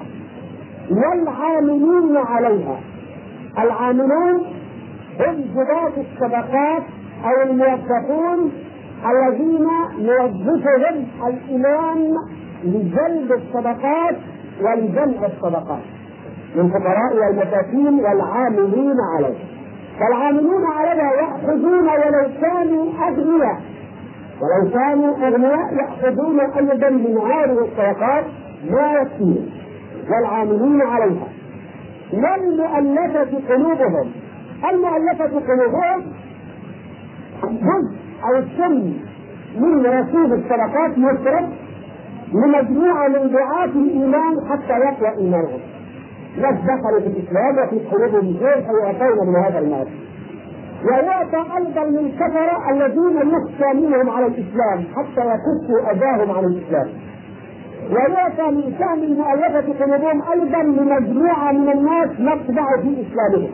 والعاملين عليها. العاملون هم جباة الصدقات أو الموظفون الذين يوظفهم الإمام لجلب الصدقات ولجمع الصدقات، من فقراء والمساكين والعاملين عليها. فالعاملون عليها يأخذون ولو كانوا أغنياء، ولو كانوا أغنياء يأخذون أيضا من هذه الصدقات ما يكفيهم. والعاملين عليها والمؤلفة قلوبهم. المؤلفة قلوبهم جزء أو السن من رسول الصدقات يصرف لمجموعة من دعاة الإيمان حتى يقوى إيمانهم. ناس دخلوا في الإسلام وفي قلوبهم شيء فيعطون من هذا المال. ويعطى أيضا للكفرة الذين يخشى منهم على الإسلام حتى يكفوا أذاهم عن الإسلام. ويعطى من شأن المؤلفة قلوبهم أيضا لمجموعة من الناس نطبع في إسلامهم.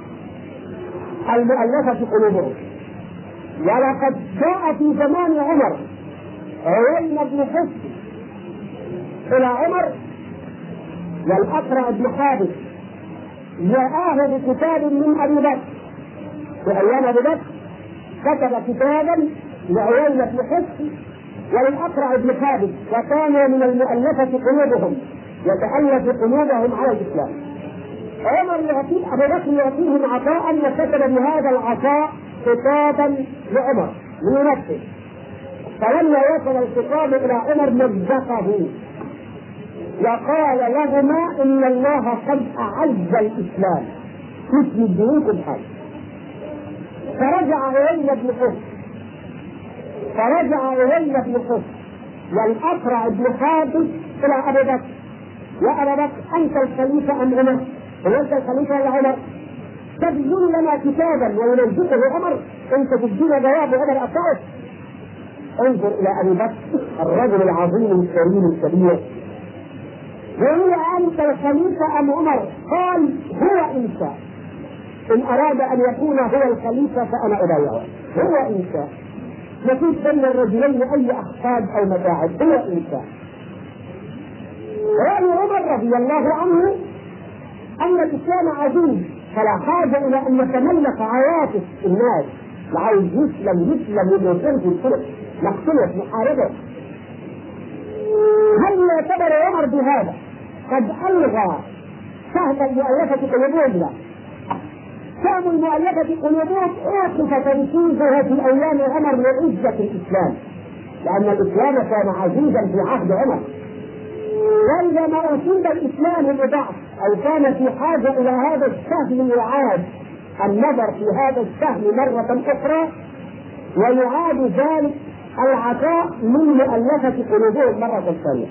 المؤلفة قلوبهم. ولقد جاء في زمان عمر عوين بن حصن إلى عمر والأقرع بن حابس جاءه بكتاب من أبي بكر. في أيام أبي بكر كتب كتابا لعوين بن حصن وللأقرع بن حابس، وكانوا من المؤلفة قلوبهم يتألف قلوبهم على الإسلام. عمر يعطيه أبو بكر يعطيهم عطاء وكتب بهذا العطاء خطابا لعمر لينفذ. فلما وصل الخطاب إلى عمر مزقه وقال لهما إن الله قد أعز الإسلام مثل دينكم حاجة. فرجع عوين بن حصن فرجع عوين بن حصن والأقرع بن حابس إلى أبي بكر. يا أبا بكر أنت الخليفة أم عمر؟ أنت الخليفة يا عمر؟ تبذل لنا كتابا وينزله عمر أنت تدينا جواب عمر أطاعت. انظر إلى أبي بكر الرجل العظيم الكريم الكبير. وهي أنت الخليفة أم عمر؟ قال هو إنت. إن أراد أن يكون هو الخليفة فأنا أبايعه. هو إنت. مفيش بين الرجلين أي أحقاد أو متاعب. هو إنت. رأي عمر رضي الله عنه أن الإسلام عزيز فلا حاجة إلى أن نتملك عواطف الناس. لعايز يسلم يسلم ويسلم في الفرق نقتله نحاربه. هل يعتبر عمر بهذا قد ألغى سهم المؤلفة قلوبهم؟ لا. سهم المؤلفة قلوبهم أوقف تنفيذها في أيام عمر لعزة الإسلام، لأن الإسلام كان عزيزا في عهد عمر. وإذا ما أصيب الإسلام بضعف أو كان في حاجة إلى هذا السهم يعاد النظر في هذا السهم مرة أخرى ويعاد ذلك العطاء من مؤلفة قلوبهم مرة ثانية.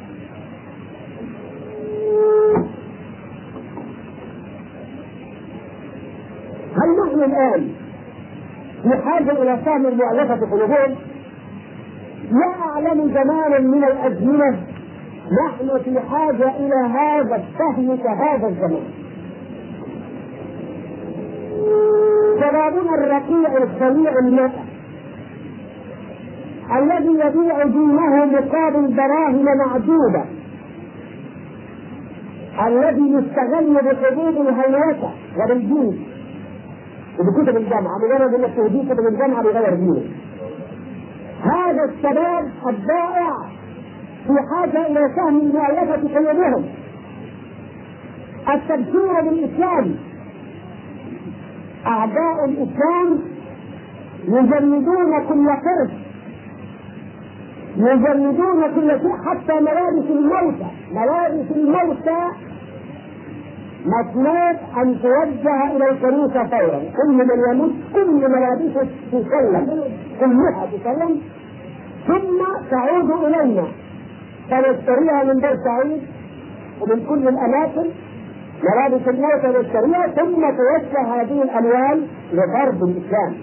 هل نحن الآن في حاجة إلى سهم المؤلفة قلوبهم؟ لا أعلم زمانا من الأزمنة نحن في حاجة إلى هذا السهم كهذا الزمان. شبابنا الرقيع السريع المتع الذي يبيع دينه مقابل دراهم معدودة، الذي يستغل بحدود الهيئة وبالدين وبكتب الجامعة مجرد انك تهديه كتب الجامعة بغير دينه. هذا الشباب الضائع في حاجة إلى سهم المؤلفة قلوبهم. التبشير بالإسلام. أعداء الإسلام يجندون كل قرش، يجندون كل شيء، حتى ملابس الموتى. ملابس الموتى مطلوب أن توجه إلى الكنيسة فورا. كل من يموت كل ملابسه تسلم، كلها تسلم، ثم تعود إلينا فنشتريها من بورسعيد ومن كل الأماكن. ملابس الموتى نشتريها ثم توجه هذه الأموال لضرب الإسلام.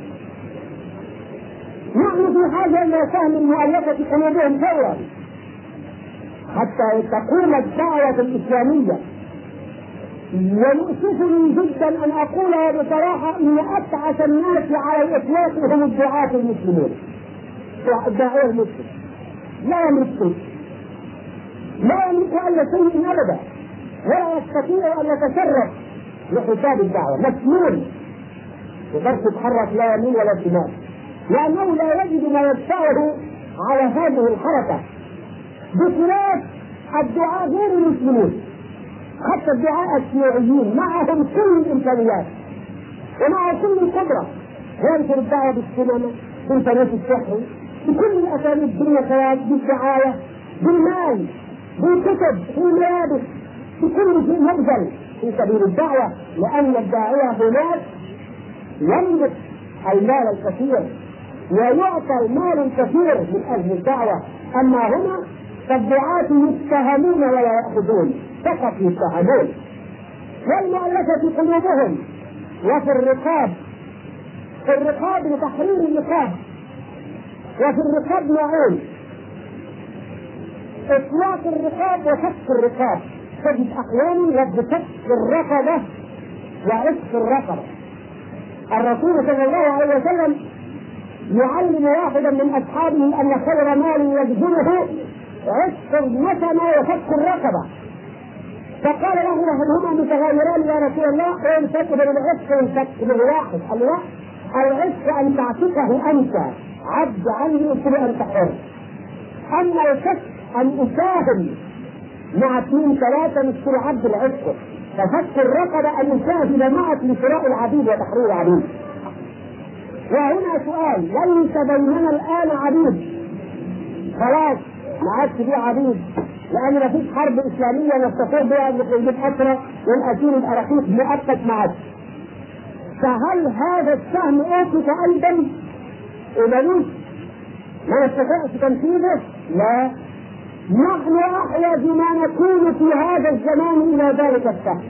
نحن في حاجة إلى سهم المؤلفة قلوبهم فورا حتى تقوم الدعوة الإسلامية ويؤسفني جدا ان اقولها بصراحه ان ابتعث الناس على الاطلاق هم الدعاة المسلمون. الداعية المسلم لا يملك لا يملك الا شيء ابدا، ولا يستطيع ان يتشرف لحساب الدعوه، مسلول يقدر يتحرك لا يمين ولا شمال، لانه لا يجد ما يدفعه على هذه الحركه، بخلاف الدعاة غير المسلمين. حتى الدعاة الشيوعيين معهم كل الامكانيات ومع كل القدره، ينشر الدعوه بالسينما، بالانترنت السحري، بكل الاساليب، بالنشرات، بالدعايه، بالمال، بالكتب، بالملابس، بكل شيء يبذل في سبيل الدعوه، لان الداعيه هناك يملك المال الكثير ويعطى المال الكثير من اجل الدعوه، اما هنا فالدعاة يتهمون ولا يأخذون، فقط يتهمون. والمؤلفة قلوبهم وفي الرقاب، في الرقاب لتحرير الرقاب، وفي الرقاب نوعين: اطلاق الرقاب وفك الرقاب. تجد احيانا بفك الرقبه وعتق الرقبه. الرسول صلى الله عليه وسلم يعلم واحدا من اصحابه ان خير مال يجزمه عتق النسمه وفك الرقبه، فقال له: هل هما متغيران يا رسول الله؟ ايه الفرق بين العتق والفك؟ بالواحد قال له: العتق ان تعتقه انت عبد عني يمكن ان تحر، اما الفك ان اساهم مع اثنين ثلاثه مثل عبد العتق، ففك الرقبه ان اساهم معك لشراء العبيد وتحرير العبيد. وهنا سؤال: ليس بيننا الان عبيد، خلاص ما عادش فيه عبيد، لان ما فيش حرب اسلاميه نستطيع بها ان نجيب اسرى والاسير الارقيق مؤقت معك. فهل هذا السهم اوقف ايضا وملوش ما نستطيعش تنفيذه؟ لا، نحن احيا بما نكون في هذا الزمان الى ذلك السهم.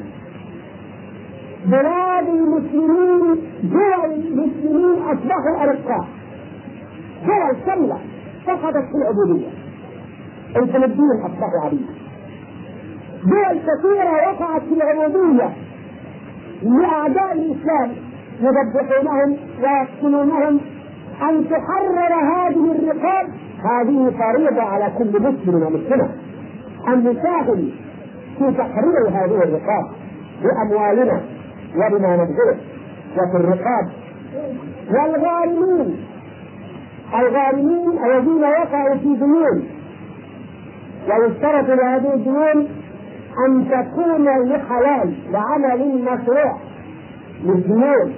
بلاد المسلمين، دول المسلمين اصبحوا ارقاء، دول كامله فقدت في العبوديه، الفلبين اصبحوا عبيد، دول كثيره وقعت في العبوديه لاعداء الاسلام يذبحونهم ويقتلونهم. ان تحرر هذه الرقاب هذه فريضه على كل مسلم ومسلمه، ان نساهم في تحرير هذه الرقاب باموالنا وبما نبذله. وفي الرقاب والغارمين، الغارمين الذين وقعوا في ديون، ويشترط لهذه الديون ان تكون لحلال لعمل مشروع، للديون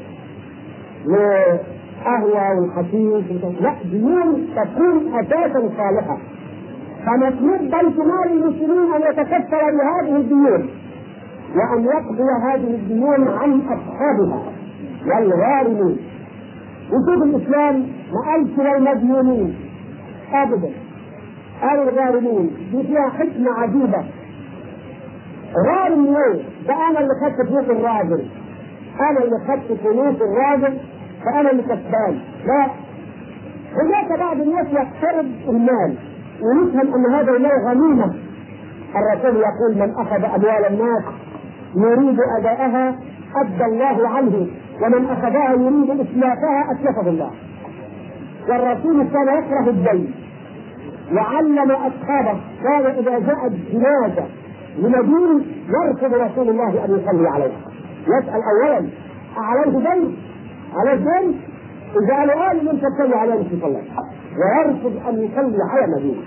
لأهوى والحشيش، لا، ديون تكون اساسا صالحه. فمطلوب بيت مال المسلمين ان يتكفل بهذه الديون وان يقضي هذه الديون عن اصحابها والغارمين. وشوف الاسلام ما قالش للمديونين ابدا، قال الغارمين. دي فيها حكمه عجيبه. غارم ليه؟ ده انا اللي خدت فلوس الراجل، انا اللي خدت فلوس الراجل فانا اللي كسبان. لا، هناك بعض الناس يقترض المال ونفهم ان هذا المال غنيمه. الرسول يقول: من اخذ اموال الناس يريد اداءها ادى الله عنه، ومن اخذها يريد اتلافها اتلفه الله. والرسول كان يكره الدين، وعلم اصحابه قال: اذا جاءت جنازه لمدين يرفض رسول الله ان يصلي عليه، يسال اولا: اعليه دين؟ على الدين؟ اذا قالوا قال من تصلي عليه مش يصلي، ويرفض ان يصلي على مدينه.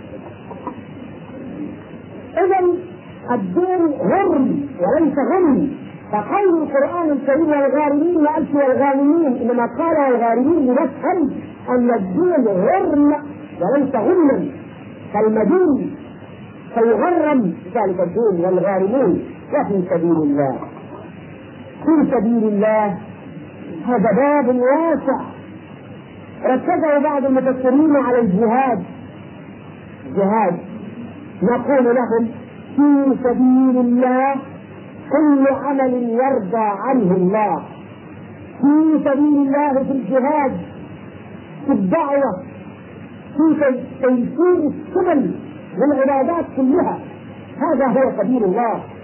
اذا الدين غرم وليس غنم. فقول القران الكريم والغارمين ما قالش والغانمين، انما قال والغارمين لنفهم ان الدين غرم وليس غنما، فالمدين سيغرم ذلك الدين والغارمين. وفي سبيل الله، في سبيل الله هذا باب واسع ركزه بعض المفسرين على الجهاد. جهاد نقول لهم: في سبيل الله كل عمل يرضى عنه الله، في سبيل الله، في الجهاد، في الدعوة، في تيسير السبل للعبادات كلها، هذا هو سبيل الله.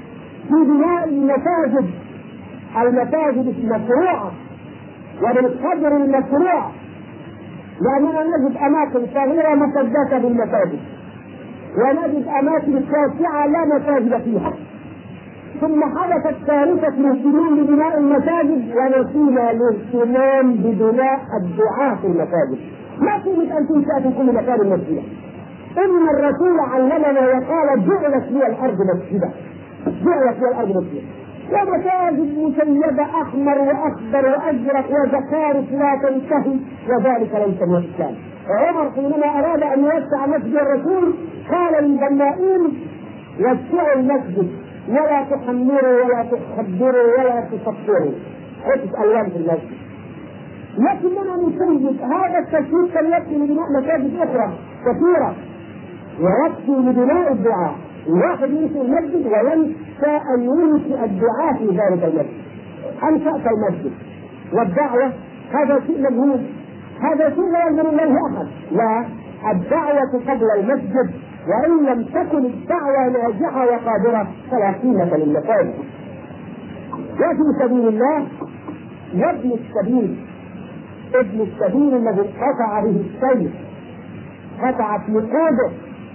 في بناء المساجد، المساجد المشروعة وبالقدر المشروع، لأننا نجد أماكن صغيرة مسدسة بالمساجد، ونجد أماكن شاسعة لا مساجد فيها. ثم حدثت ثالثة الاهتمام ببناء المساجد، ونسينا الاهتمام ببناء الدعاة في المساجد. ما قيمة أن تنشأ في كل مكان مسجدا؟ إن الرسول علمنا وقال: جعلت لي الأرض مسجدا، جعلت لي الأرض مسجدا، ومساجد مسيدة أحمر وأخضر وأزرق وزخارف لا تنتهي، وذلك ليس من الإسلام. عمر حينما أراد أن يوسع مسجد الرسول قال للبنائين: وسعوا المسجد ولا تحمروا ولا تخبروا ولا تصفروا، عدة ألوان في المسجد. لكننا نسيب هذا التشويق كان يكفي لبناء مساجد أخرى كثيرة، ويكفي لبناء الدعاء. الواحد ينشئ المسجد وينسى أن ينشئ الدعاء في ذلك المسجد. أنشأت المسجد والدعوة هذا شيء مجهول، هذا شيء لا ينظر إليه أحد. لا، الدعوة قبل المسجد، وإن لم تكن الدعوة ناجحة وقادرة فلا قيمة للمساجد. وفي سبيل الله وابن السبيل، ابن السبيل الذي قطع به السيف، قطع في قوده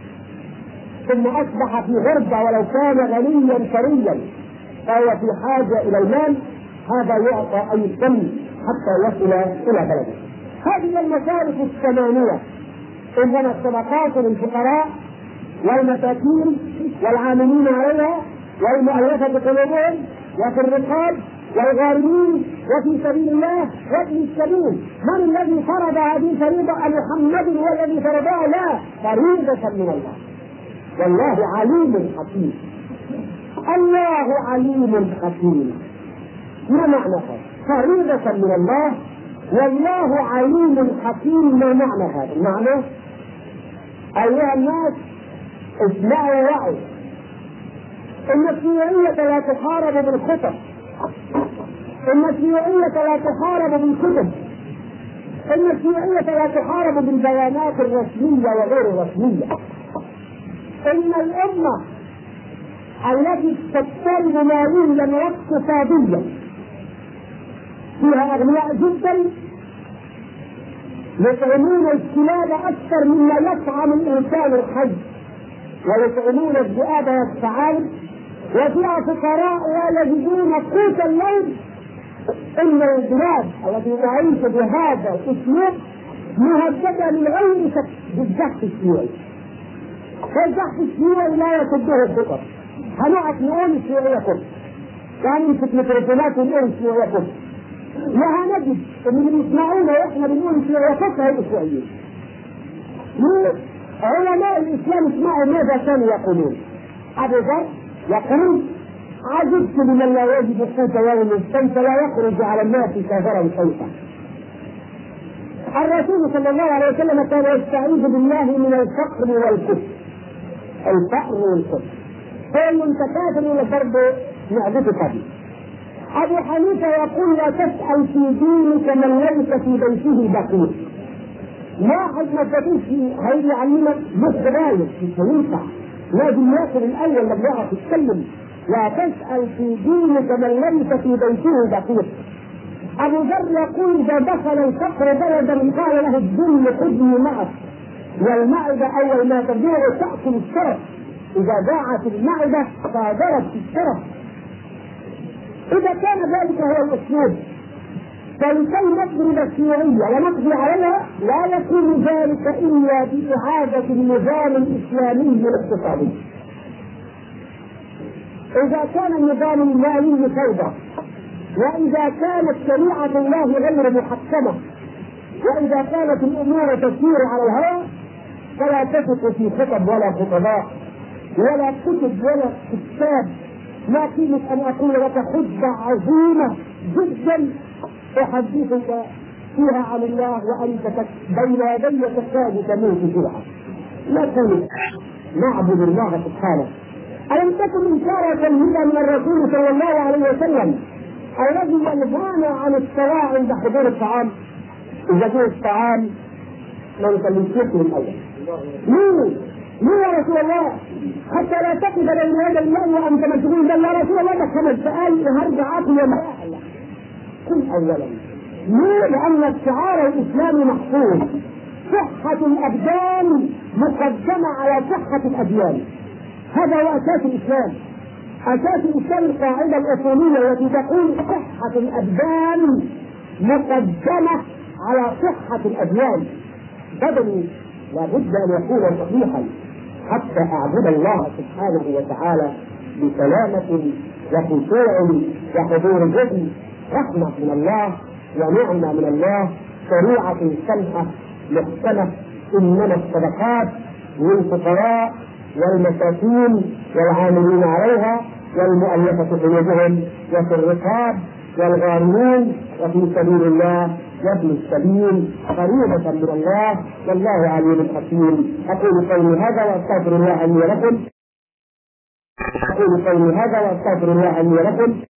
ثم أصبح في غربة ولو كان غنيا ثريا فهو في حاجة إلى المال، هذا يعطى أي دم حتى يصل إلى بلده. هذه المصارف الثمانية، إنما الصدقات للفقراء والمساكين والعاملين عليها والمؤلفة قلوبهم وفي الرقاب والغارمين وفي سبيل الله وابن السبيل. من الذي فرض هذه الفريضة؟ محمد هو الذي فرضها؟ لا، فريضة من الله، والله عليم حكيم. الله عليم حكيم، ما معنى هذا؟ فريضة من الله والله عليم حكيم. ما معنى هذا؟ المعنى أيها الناس اسمعوا ووعوا، إن الشيوعية لا تحارب بالخطب، إن الشيوعية لا تحارب بالكتب، إن الشيوعية لا تحارب بالبيانات الرسمية وغير الرسمية. إن الأمة التي تقترب ماليا واقتصاديا فيها أغنياء جدا يطعمون الكلاب أكثر مما يطعم الإنسان الحي، ويطعمون الذئاب والثعالب، وفيها فقراء لا يجدون قوت الليل. إن البلاد التي تعيش بهذا الأسلوب مهددة من غير شك بالزحف الشيوعي، والزحف الشيوعي لا يصده الخطر. هنقعد نقول الشيوعية كفر، يعني نمسك ميكروفونات ونقول الشيوعية كفر، وهنجد ان اللي بيسمعونا واحنا بنقول الشيوعية كفر هي الشيوعيين. علماء الاسلام اسمعوا ماذا كانوا يقولون. ابو ذر يقول: عجبت لمن لا يجد قوت يوم الشمس لا يخرج على الناس كافرا شيئا. الرسول صلى الله عليه وسلم كان يستعيذ بالله من الفقر والكفر، الفقر والكفر، فإن انت كافر ولا برضه معدتك به. أبو حنيفة يقول: لا تسأل في دينك من ليس في بيته بقية. واحد ما تقولش هيجي يعلمك بص رايك مش هينفع، لازم ياكل الأول لما يعرف يتكلم. لا تسأل في دينك من ليس في بيته بقية. أبو ذر يقول: إذا دخل الفقر بلدا قال له الذل خذني معك، والمعدة أول ما تجوع تأكل الشرف، إذا ضاعت المعدة صادرت الشرف. إذا كان ذلك هو الأسلوب فلكي نضرب الشيوعية ونقضي عليها لا يكون ذلك إلا بإعادة النظام الإسلامي الاقتصادي. إذا كان النظام المالي فوضى، وإذا كانت شريعة الله غير محكمة، وإذا كانت الأمور تسير على الهوى، فلا تثق في خطب ولا خطباء ولا كتب ولا كتاب. ما قيمة أن أقول لك خطبة عظيمة جدا أحدثك فيها عن الله وأنت بين يدي تكاد تموت فيها. لا قيمة. نعبد الله سبحانه. ألم تكن إشارة هي من الرسول صلى الله عليه وسلم الذي ينهانا عن الصلاة عند حضور الطعام؟ إذا جاء الطعام ما نخليش ياكل الأول. مين؟ ليه يا رسول الله؟ حتى لا تقف بين يدي الله وانت مشغول. قال يا رسول الله ده خمس دقائق وهرجع اكل يوم. قل اولا ليه؟ لان الشعار الاسلامي محفوظ. صحة الابدان مقدمة على صحة الاديان. هذا هو اساس الاسلام. اساس الاسلام القاعدة الاصولية التي تقول صحة الابدان مقدمة على صحة الاديان. بدني لابد ان يكون صحيحا حتى اعبد الله سبحانه وتعالى بسلامة وخشوع وحضور ذهن. رحمة من الله ونعمة من الله، شريعة سمحة محكمة. إنما الصدقات للفقراء والمساكين والعاملين عليها والمؤلفة قلوبهم وفي الرقاب والغارمين وفي سبيل الله وابن السبيل فريضة من الله والله عليم حكيم. أقول قولي هذا وأستغفر الله لي ولكم. أقول قولي هذا وأستغفر الله لي ولكم.